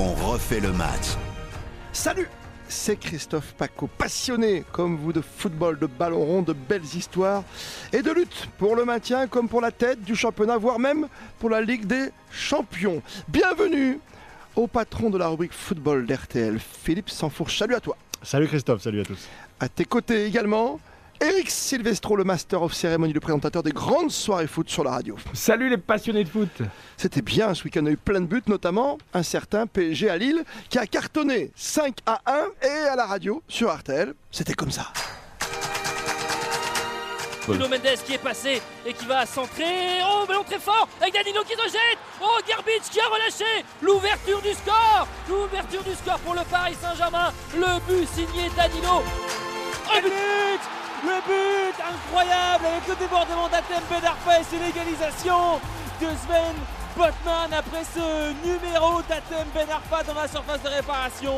on refait le match. Salut, c'est Christophe Paco, passionné comme vous de football, de ballon rond, de belles histoires et de lutte pour le maintien comme pour la tête du championnat, voire même pour la Ligue des Champions. Bienvenue au patron de la rubrique football d'RTL, Philippe Sansfourche. Salut à toi. Salut Christophe, salut à tous. À tes côtés également, Eric Silvestro, le Master of Ceremony, le présentateur des grandes soirées foot sur la radio. Salut les passionnés de foot. C'était bien, ce week-end on a eu plein de buts, notamment un certain PSG à Lille qui a cartonné 5-1 et à la radio sur RTL, c'était comme ça. Nuno Mendes qui est passé et qui va centrer. Oh, ballon très fort avec Danilo qui se jette. Oh, Garbage qui a relâché. L'ouverture du score pour le Paris Saint-Germain. Le but signé Danilo. Oh, Le but incroyable avec le débordement d'Hatem Ben Arfa et c'est l'égalisation de Sven Botman après ce numéro d'Hatem Ben Arfa dans la surface de réparation.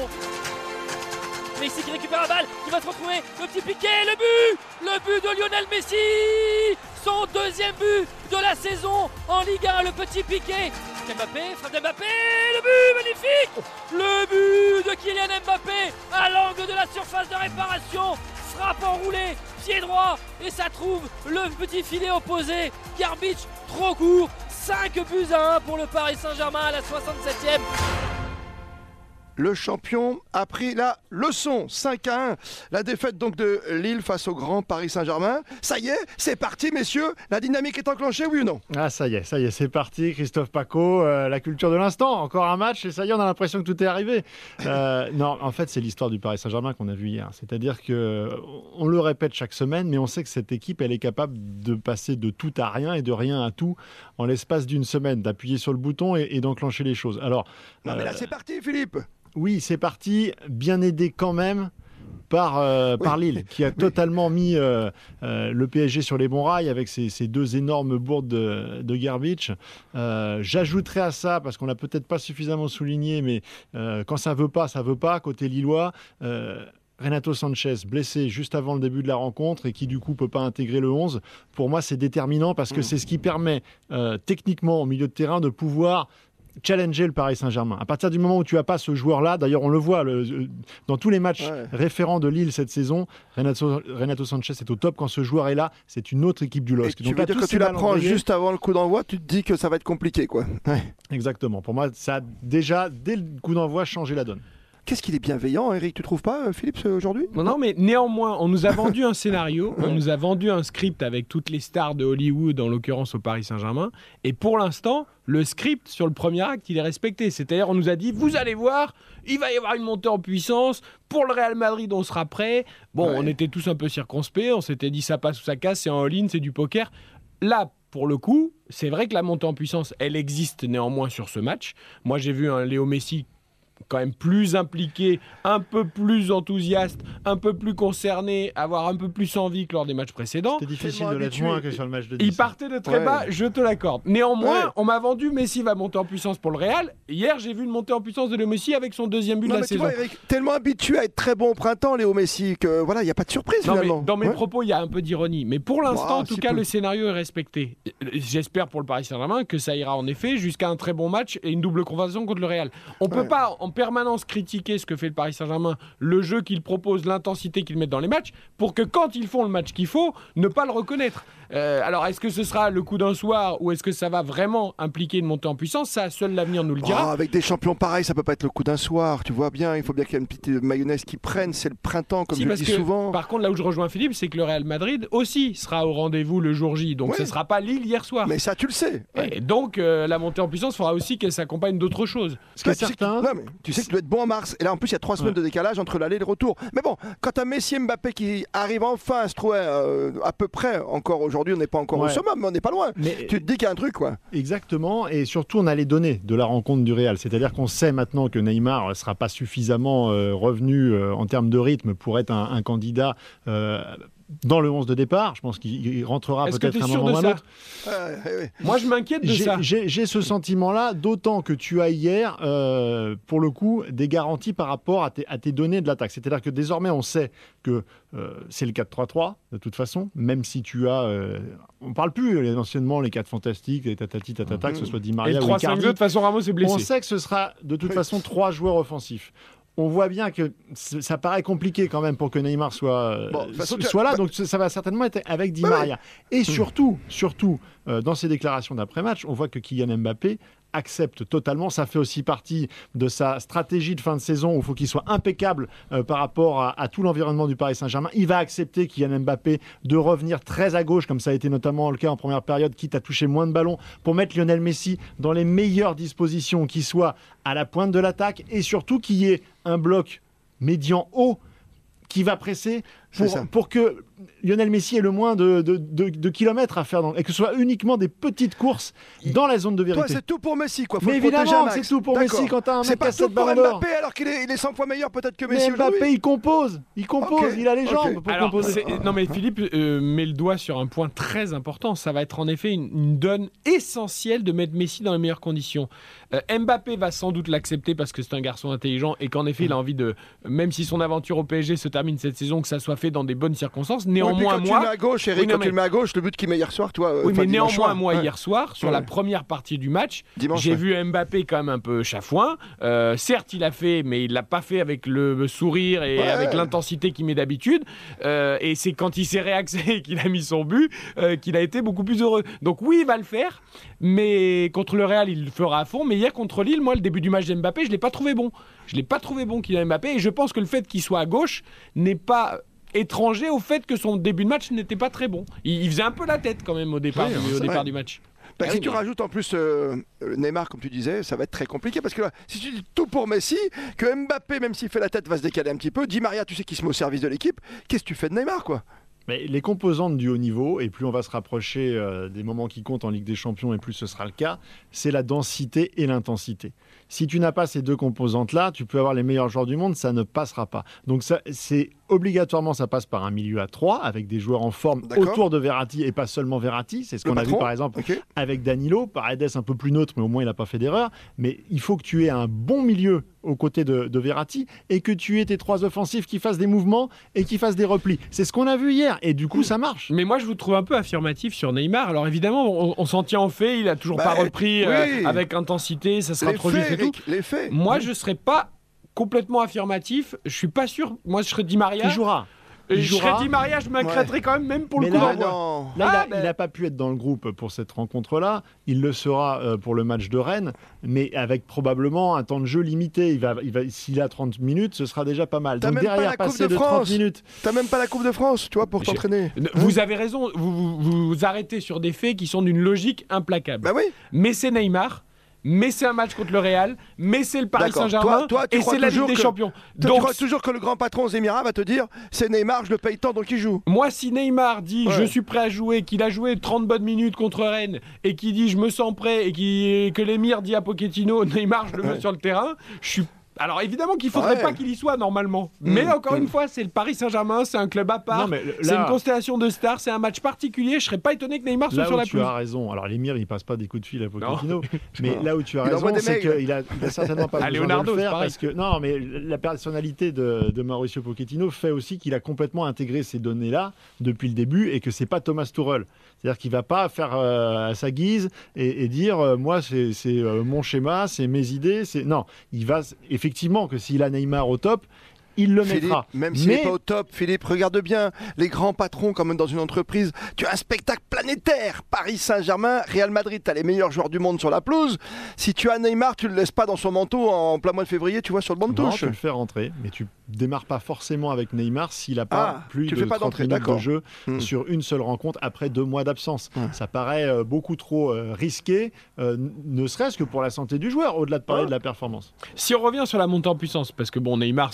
Messi qui récupère la balle, qui va se retrouver, le petit piqué, le but de Lionel Messi, son deuxième but de la saison en Ligue 1, le petit piqué. Mbappé, frappe d'Mbappé, le but magnifique, le but de Kylian Mbappé à l'angle de la surface de réparation, frappe enroulée, pied droit et ça trouve le petit filet opposé. Garbage trop court, 5-1 pour le Paris Saint-Germain à la 67e. Le champion a pris la leçon, 5-1. La défaite donc de Lille face au grand Paris Saint-Germain. Ça y est, c'est parti messieurs. La dynamique est enclenchée, oui ou non ? Ah ça y est, c'est parti. Christophe Paco, la culture de l'instant. Encore un match et ça y est, on a l'impression que tout est arrivé. Non, en fait, c'est l'histoire du Paris Saint-Germain qu'on a vu hier. C'est-à-dire qu'on le répète chaque semaine, mais on sait que cette équipe, elle est capable de passer de tout à rien et de rien à tout en l'espace d'une semaine, d'appuyer sur le bouton et d'enclencher les choses. Alors, non mais là c'est parti Philippe. Oui, c'est parti, bien aidé quand même par Lille, qui a totalement mis le PSG sur les bons rails avec ces deux énormes bourdes de Garbage. J'ajouterai à ça, parce qu'on l'a peut-être pas suffisamment souligné, mais quand ça veut pas, côté lillois. Renato Sanchez, blessé juste avant le début de la rencontre et qui du coup peut pas intégrer le 11. Pour moi, c'est déterminant parce que c'est ce qui permet techniquement au milieu de terrain de pouvoir challenger le Paris Saint-Germain. À partir du moment où tu n'as pas ce joueur-là, d'ailleurs on le voit dans tous les matchs référents de Lille cette saison, Renato Sanchez est au top. Quand ce joueur est là, c'est une autre équipe du LOSC. Et tu veux dire que tu l'apprends juste avant le coup d'envoi, tu te dis que ça va être compliqué, quoi. Ouais. Exactement. Pour moi, ça a déjà, dès le coup d'envoi, changé la donne. Qu'est-ce qu'il est bienveillant, Eric, tu trouves pas, Philippe, aujourd'hui ? Non, mais néanmoins, on nous a vendu un scénario, on nous a vendu un script avec toutes les stars de Hollywood, en l'occurrence au Paris Saint-Germain, et pour l'instant, le script sur le premier acte, il est respecté. C'est-à-dire, on nous a dit, vous allez voir, il va y avoir une montée en puissance, pour le Real Madrid, on sera prêt. Bon, on était tous un peu circonspects, on s'était dit, ça passe ou ça casse, c'est en all-in, c'est du poker. Là, pour le coup, c'est vrai que la montée en puissance, elle existe néanmoins sur ce match. Moi, j'ai vu un Léo Messi quand même plus impliqué, un peu plus enthousiaste, un peu plus concerné, avoir un peu plus envie que lors des matchs précédents. C'était difficile de l'être moins que sur le match de 10. Il partait de très bas, je te l'accorde. Néanmoins, on m'a vendu Messi va monter en puissance pour le Real. Hier, j'ai vu une montée en puissance de Léo Messi avec son deuxième but de la saison. Vois, Eric, tellement habitué à être très bon au printemps, Léo Messi, que voilà, il n'y a pas de surprise finalement. Dans mes propos, il y a un peu d'ironie. Mais pour l'instant, en tout cas, le scénario est respecté. J'espère pour le Paris Saint-Germain que ça ira en effet jusqu'à un très bon match et une double conversion contre le Real. On peut pas en permanence critiquer ce que fait le Paris Saint-Germain, le jeu qu'il propose, l'intensité qu'ils mettent dans les matchs, pour que quand ils font le match qu'il faut, ne pas le reconnaître. Alors, est-ce que ce sera le coup d'un soir ou est-ce que ça va vraiment impliquer une montée en puissance ? Ça, seul l'avenir nous le dira. Avec des champions pareils, ça peut pas être le coup d'un soir. Tu vois bien, il faut bien qu'il y ait une petite mayonnaise qui prenne. C'est le printemps, comme je le dis souvent. Par contre, là où je rejoins Philippe, c'est que le Real Madrid aussi sera au rendez-vous le jour J. Donc, ce ne sera pas Lille hier soir. Mais ça, tu le sais. Et donc, la montée en puissance fera aussi qu'elle s'accompagne d'autres choses. Tu sais que tu dois être bon en mars. Et là, en plus, il y a 3 semaines de décalage entre l'aller et le retour. Mais bon, quand tu as Messi et Mbappé qui arrivent enfin à se trouver à peu près, encore aujourd'hui, on n'est pas encore au summum, mais on n'est pas loin. Mais tu te dis qu'il y a un truc, quoi. Exactement. Et surtout, on a les données de la rencontre du Real. C'est-à-dire qu'on sait maintenant que Neymar ne sera pas suffisamment revenu en termes de rythme pour être un candidat dans le 11 de départ. Je pense qu'il rentrera peut-être à un moment ou à un autre. Moi, je m'inquiète de ça. J'ai ce sentiment-là, d'autant que tu as hier, pour le coup, des garanties par rapport à tes données de l'attaque. C'est-à-dire que désormais, on sait que c'est le 4-3-3, de toute façon, même si tu as... on ne parle plus anciennement les 4 fantastiques, les tatati, tatata, que ce soit Di Maria ou Icardi. Et 3-5-2, de toute façon, Ramos est blessé. On sait que ce sera de toute façon 3 joueurs offensifs. On voit bien que ça paraît compliqué quand même pour que Neymar soit là, donc ça va certainement être avec Di Maria. Et surtout, dans ses déclarations d'après-match, on voit que Kylian Mbappé accepte totalement. Ça fait aussi partie de sa stratégie de fin de saison où il faut qu'il soit impeccable par rapport à tout l'environnement du Paris Saint-Germain. Il va accepter, Kylian Mbappé, de revenir très à gauche, comme ça a été notamment le cas en première période, quitte à toucher moins de ballons, pour mettre Lionel Messi dans les meilleures dispositions, qu'il soit à la pointe de l'attaque et surtout qu'il y ait un bloc médian haut qui va presser pour que Lionel Messi ait le moins de kilomètres à faire et que ce soit uniquement des petites courses dans la zone de vérité. Toi, c'est tout pour Messi, quoi. Faut mais évidemment, c'est tout pour Messi quand t'as un mec qui a 7 ballons d'or. Mbappé, alors qu'il est 100 fois meilleur peut-être que Messi. Mais Mbappé, il compose, il a les jambes pour composer. Non mais Philippe met le doigt sur un point très important. Ça va être en effet une donne essentielle de mettre Messi dans les meilleures conditions. Mbappé va sans doute l'accepter parce que c'est un garçon intelligent et qu'en effet il a envie de, même si son aventure au PSG se termine cette saison, que ça soit fait dans des bonnes circonstances. Néanmoins, tu le mets à gauche, Eric, quand tu le mets à gauche, le but qu'il met hier soir, toi. Oui, mais néanmoins, moi hier soir, sur la première partie du match, j'ai vu Mbappé quand même un peu chafouin. Certes, il a fait, mais il l'a pas fait avec le sourire et avec l'intensité qu'il met d'habitude. Et c'est quand il s'est réaxé et qu'il a mis son but qu'il a été beaucoup plus heureux. Donc oui, il va le faire, mais contre le Real, il le fera à fond. Mais hier contre Lille, moi, le début du match d'Mbappé, je l'ai pas trouvé bon. Je l'ai pas trouvé bon Kylian Mbappé, et je pense que le fait qu'il soit à gauche n'est pas étranger au fait que son début de match n'était pas très bon. Il faisait un peu la tête quand même au départ du match. Si tu rajoutes en plus Neymar, comme tu disais, ça va être très compliqué parce que là, si tu dis tout pour Messi, que Mbappé, même s'il fait la tête, va se décaler un petit peu, Di Maria, tu sais qu'il se met au service de l'équipe, qu'est-ce que tu fais de Neymar, quoi? Mais les composantes du haut niveau, et plus on va se rapprocher des moments qui comptent en Ligue des Champions, et plus ce sera le cas, c'est la densité et l'intensité. Si tu n'as pas ces deux composantes-là, tu peux avoir les meilleurs joueurs du monde, ça ne passera pas. Donc obligatoirement, ça passe par un milieu à 3, avec des joueurs en forme autour de Verratti, et pas seulement Verratti. C'est ce qu'on a vu par exemple avec Danilo, Paredes un peu plus neutre, mais au moins il n'a pas fait d'erreur. Mais il faut que tu aies un bon milieu aux côtés de Verratti, et que tu aies tes 3 offensifs qui fassent des mouvements et qui fassent des replis. C'est ce qu'on a vu hier, et du coup ça marche. Mais moi je vous trouve un peu affirmatif sur Neymar. Alors évidemment, on s'en tient au fait, il a toujours pas repris avec intensité, ça sera trop juste et tout. Moi je serais pas complètement affirmatif, je suis pas sûr. Moi je serais Di Maria. Il jouera. Je serais Di Maria, je m'inquiéterais quand même pour le coup d'envoi. Là, il n'a pas pu être dans le groupe pour cette rencontre-là. Il le sera pour le match de Rennes, mais avec probablement un temps de jeu limité. S'il a 30 minutes, ce sera déjà pas mal. Donc derrière, passer de 30 minutes. T'as même pas la Coupe de France, tu vois, pour t'entraîner. Vous avez raison, vous arrêtez sur des faits qui sont d'une logique implacable. Bah oui. Mais c'est Neymar. Mais c'est un match contre le Real, mais c'est le Paris Saint-Germain, et c'est la Ligue des Champions. Donc, tu crois toujours que le grand patron Zemira va te dire c'est Neymar, je le paye tant, donc il joue. Moi, si Neymar dit je suis prêt à jouer, qu'il a joué 30 bonnes minutes contre Rennes, et qu'il dit je me sens prêt, et que l'émir dit à Pochettino Neymar, je le veux sur le terrain, je suis... Alors évidemment qu'il ne faudrait pas qu'il y soit normalement. Mais encore une fois, c'est le Paris Saint-Germain, c'est un club à part, c'est une constellation de stars, c'est un match particulier. Je ne serais pas étonné que Neymar soit sur la pelouse. Tu as raison. Alors l'émir, il ne passe pas des coups de fil à Pochettino. Mais là où tu as raison, c'est qu'il a certainement pas besoin de le faire. Parce que, non, mais la personnalité de Mauricio Pochettino fait aussi qu'il a complètement intégré ces données-là depuis le début et que ce n'est pas Thomas Tuchel. C'est-à-dire qu'il ne va pas faire à sa guise et dire moi, c'est mon schéma, c'est mes idées. Non, il va effectivement que s'il a Neymar au top, il le mettra. Même s'il n'est pas au top, Philippe, regarde bien, les grands patrons, comme dans une entreprise, tu as un spectacle planétaire. Paris Saint-Germain, Real Madrid, tu as les meilleurs joueurs du monde sur la pelouse. Si tu as Neymar, tu ne le laisses pas dans son manteau en plein mois de février, tu vois, sur le banc de touche. Tu le fais rentrer, mais tu démarres pas forcément avec Neymar s'il n'a pas plus de 30 minutes de jeu sur une seule rencontre après 2 mois d'absence. Ça paraît beaucoup trop risqué, ne serait-ce que pour la santé du joueur, au-delà de parler de la performance. Si on revient sur la montée en puissance, parce que bon, Neymar, on verra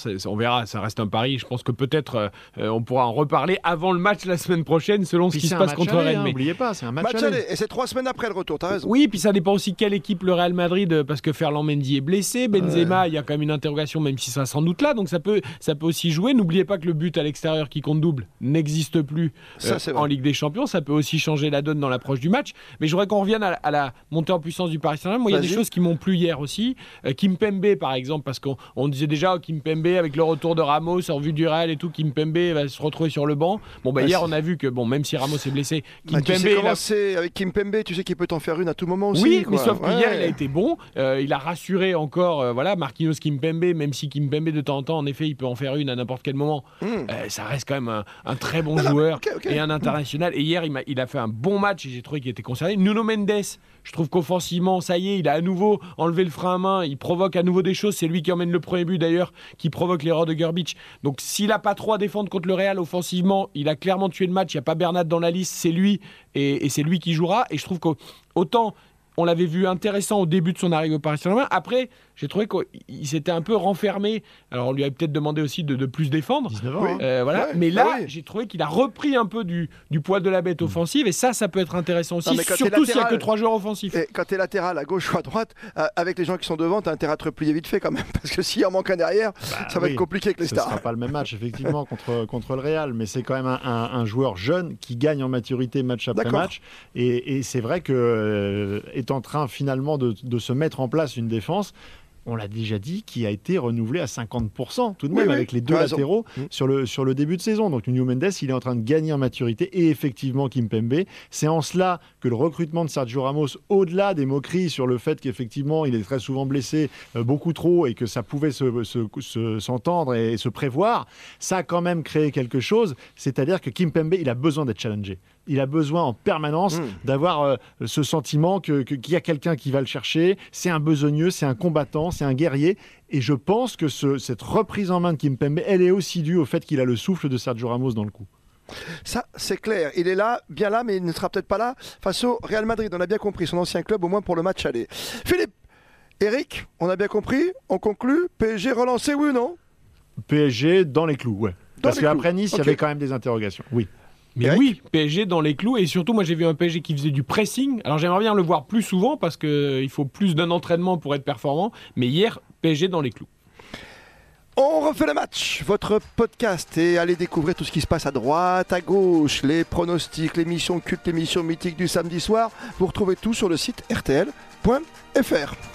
verra, ça reste un pari. Je pense que peut-être on pourra en reparler avant le match la semaine prochaine, selon ce qui se passe contre Rennes. N'oubliez pas, c'est un match aller. Et c'est 3 semaines après le retour, t'as raison. Oui, puis ça dépend aussi quelle équipe le Real Madrid, parce que Ferland Mendy est blessé, Benzema, il y a quand même une interrogation, même si ça sans doute là, donc ça peut aussi jouer. N'oubliez pas que le but à l'extérieur qui compte double n'existe plus en Ligue des Champions. Ça peut aussi changer la donne dans l'approche du match. Mais je voudrais qu'on revienne à la montée en puissance du Paris Saint-Germain. Moi, il y a des choses qui m'ont plu hier aussi. Kimpembe, par exemple, parce qu'on disait déjà Kimpembe avec le retour de Ramos en vue du Real et tout, Kimpembe va se retrouver sur le banc. Bon, hier, on a vu que même si Ramos est blessé, Kimpembe. Tu sais comment c'est avec Kimpembe, tu sais qu'il peut t'en faire une à tout moment aussi. Oui, mais sauf qu'hier, il a été bon. Il a rassuré encore Marquinhos Kimpembe, même si Kimpembe, de temps en temps, en effet, il peut en faire une à n'importe quel moment. Ça reste quand même un très bon joueur et un international. Et hier, il a fait un bon match et j'ai trouvé qu'il était concerné. Nuno Mendes, je trouve qu'offensivement, ça y est, il a à nouveau enlevé le frein à main, il provoque à nouveau des choses. C'est lui qui emmène le premier but d'ailleurs, qui provoque l'erreur de Gerbic. Donc s'il n'a pas trop à défendre contre le Real offensivement, il a clairement tué le match. Il n'y a pas Bernat dans la liste, c'est lui et c'est lui qui jouera. Et je trouve qu'autant on l'avait vu intéressant au début de son arrivée au Paris Saint-Germain. Après, j'ai trouvé qu'il s'était un peu renfermé. Alors, on lui avait peut-être demandé aussi de plus défendre. 19 ans. Mais là, j'ai trouvé qu'il a repris un peu du poil de la bête offensive. Et ça peut être intéressant aussi. Surtout s'il n'y a que 3 joueurs offensifs. Et quand tu es latéral, à gauche ou à droite, avec les gens qui sont devant, tu as intérêt à te replier vite fait quand même. Parce que s'il en manque un derrière, ça va être compliqué avec les stars. Ce ne sera pas le même match, effectivement, contre le Real. Mais c'est quand même un joueur jeune qui gagne en maturité match après match. Et c'est vrai que est en train finalement de se mettre en place une défense, on l'a déjà dit, qui a été renouvelée à 50% tout de même avec les 2 latéraux sur le début de saison. Donc Nuno Mendes, il est en train de gagner en maturité et effectivement Kimpembe. C'est en cela que le recrutement de Sergio Ramos, au-delà des moqueries sur le fait qu'effectivement il est très souvent blessé, beaucoup trop, et que ça pouvait s'entendre et se prévoir, ça a quand même créé quelque chose. C'est-à-dire que Kimpembe, il a besoin d'être challengé. Il a besoin en permanence d'avoir ce sentiment qu'il y a quelqu'un qui va le chercher. C'est un besogneux, c'est un combattant, c'est un guerrier. Et je pense que cette reprise en main de Kimpembe, elle est aussi due au fait qu'il a le souffle de Sergio Ramos dans le cou. Ça, c'est clair. Il est là, bien là, mais il ne sera peut-être pas là face au Real Madrid. On a bien compris, son ancien club, au moins pour le match aller. Philippe, Eric, on a bien compris. On conclut. PSG relancé, oui ou non? PSG dans les clous, ouais. Parce qu'après Nice, il y avait quand même des interrogations. Oui. Mais oui, PSG dans les clous, et surtout moi j'ai vu un PSG qui faisait du pressing. Alors j'aimerais bien le voir plus souvent parce qu'il faut plus d'un entraînement pour être performant, mais hier, PSG dans les clous. On refait le match, votre podcast, et allez découvrir tout ce qui se passe à droite, à gauche, les pronostics, l'émission culte, l'émission mythique du samedi soir. Vous retrouvez tout sur le site rtl.fr.